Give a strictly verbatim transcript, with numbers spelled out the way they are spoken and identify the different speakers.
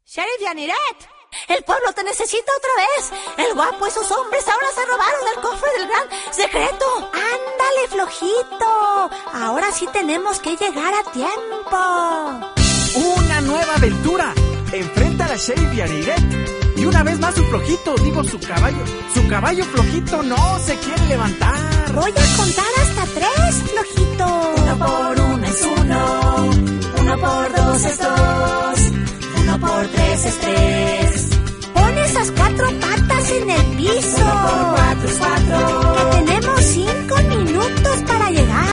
Speaker 1: Sheriff Yaniret, el pueblo te necesita otra vez. El guapo y sus hombres ahora se robaron el cofre del gran secreto. Ándale, flojito. Ahora sí tenemos que llegar a tiempo.
Speaker 2: Una nueva aventura. Enfrenta a la Sheriff Yaniret. Y una vez más su flojito, digo su caballo. Su caballo flojito no se quiere levantar.
Speaker 1: Voy a contar hasta tres, flojito.
Speaker 3: Uno por uno es uno. Uno por dos es dos.